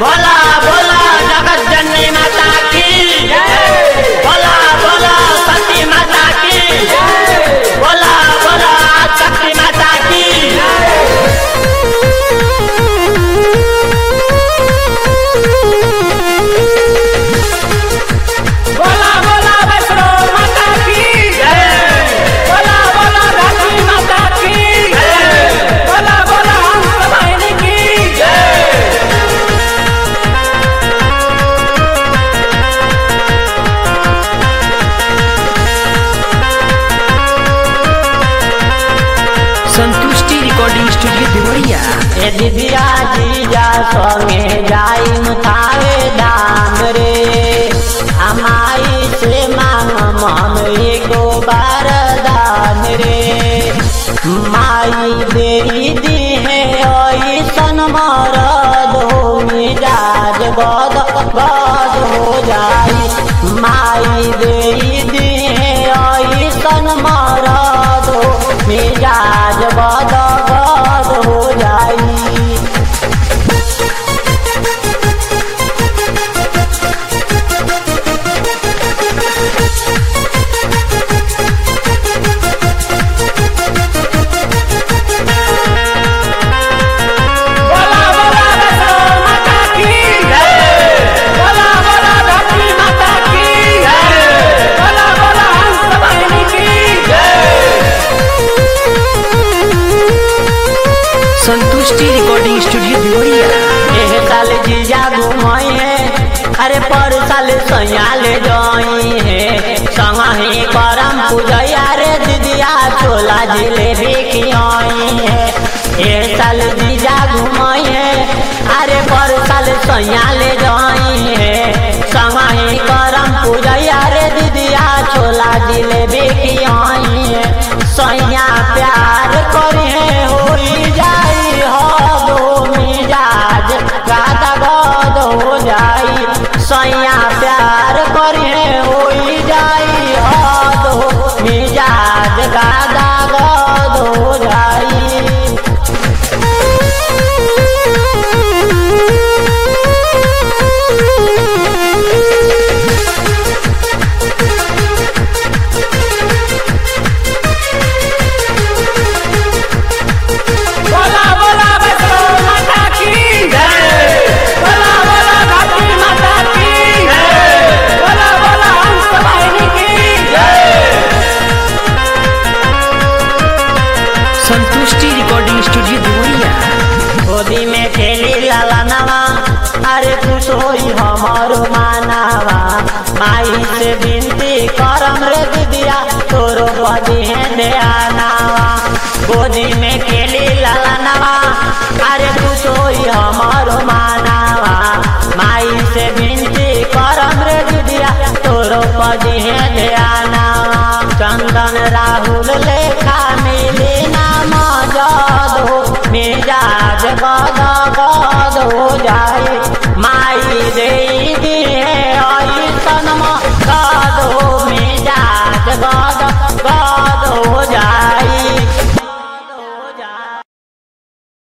बोला बोला जगत जननी माता की बोला बोला सती माता की बोला बोला शक्ति माता की बोला बोला वैष्णो माता की बोला बोला धरती माता की बोला बोला हंस वाहिनी की संतुष्टि रिकॉर्डिंग स्टूडियो देवरिया। ए दिदिया जीजा संगे जाइम थावे धाम रे हमाई से मांग हम एगो वरदान रे माई देई दी है ऐसन मरद हो मिजाज गद गद हो जाई माई देई दी है ऐसन मरद हो मिजाज गद गद हो जाई। बोला बोला वैष्णो माता की बोला बोला धरती माता की बोला बोला हंस वाहिनी की संतुष्टि रिकॉर्डिंग स्टूडियो देवरिया। एह साल जीजा घुमाई है अरे पर साल सयाल जाई है संगही करम पूजैया रे दीदिया छोला जिलेबी खियाई है। एह साल जीजा घुमाई है अरे पर साल सयाल जाई है संगही करम पूजैया रे दीदिया छोला जिलेबी खियाई है। सैया प्यार करी है होई जाई हो मिजाज गादा गद हो जाई सैया प्यार करी है होई जाई हो मिजाज गादा गद हो जाई। बोला बोला वैष्णो माता की बोला बोला धरती माता की बोला बोला हंस वाहिनी की संतुष्टि रिकॉर्डिंग स्टूडियो देवरिया। गोदी में खेली लाला नवा अरे खुश होई हमारो मानावा माई से विनती करम रे दीदिया तोरो बदी है ध्यानावा गोदी में खेली लाला नवा अरे खुश होई हमारो मानावा माई से विनती करम रे दीदिया तोरो बदी है ध्यानावा चंदन राहुल लेखा मिली नाम जद हो मिजाज गद गद हो जाए माई